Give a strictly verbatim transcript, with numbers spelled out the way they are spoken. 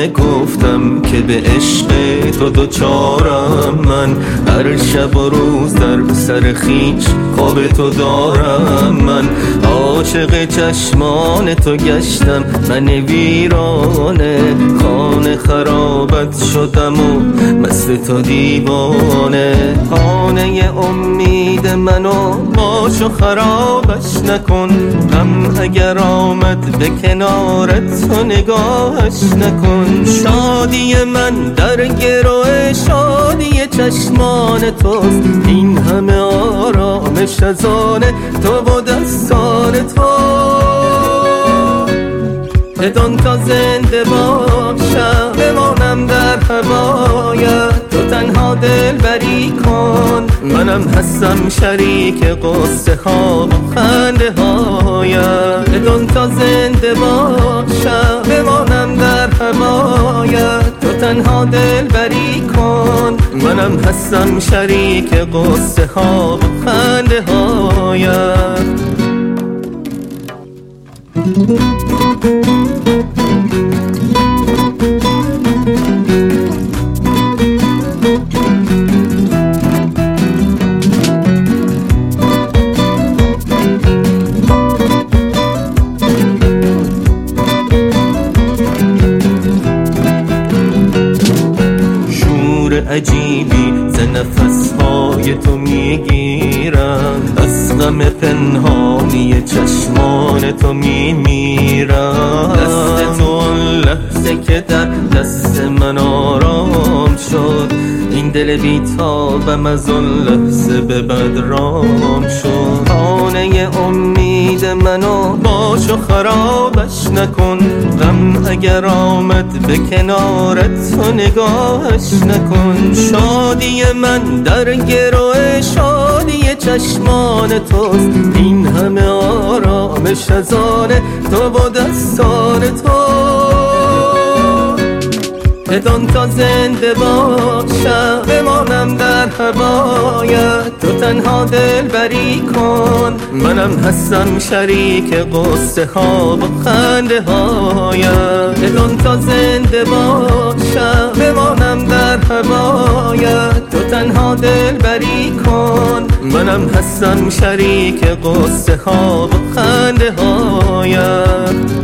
همه گفتم که به عشق تو دوچارم من، هر شب و روز در سر خیش خواب تو دارم من. عاشق چشمان تو گشتم من ویرانه، خانه خرابت شدم و مست تو دیوانه. خانه امید منو باش و خرابش نکن، غم اگر آمد به کنارت تو نگاهش نکن. شادی من در گروه شادی چشمان توست، این همه آرامش از آن تو و دستان تو. بدان تا زنده باشم بمانم در هوایت، تو تنها دل بری کن، منم هستم شریک قصه ها و خنده هایت. بدان تا زنده باشم بمانم در هوایت، تو تنها دل بری کن، منم هستم شریک قصه ها و خنده هایت. عجیبی ز نفسهای تو میگیرم، از غم پنهانی چشمان تو میمیرم. دست تو آن لحظه که در دست من آرام شد، این دل بیتابم از آن لحظه به بدرام شد. خانه امید منو باش و خرابش نکن، غم اگر آمد به کنارت تو نگاهش نکن. شادی من در گروه شادی چشمان توست، این همه آرامش از آن تو و دستان تو. بدان تا زنده باشم بمانم در هوایت، تو تنها دل بری کن، منم هستم شریک قصه ها و خنده هایت. بدان تا زنده باشم بمانم در هوایت، تو تنها دل بری کن، منم هستم شریک قصه ها و خنده هایت.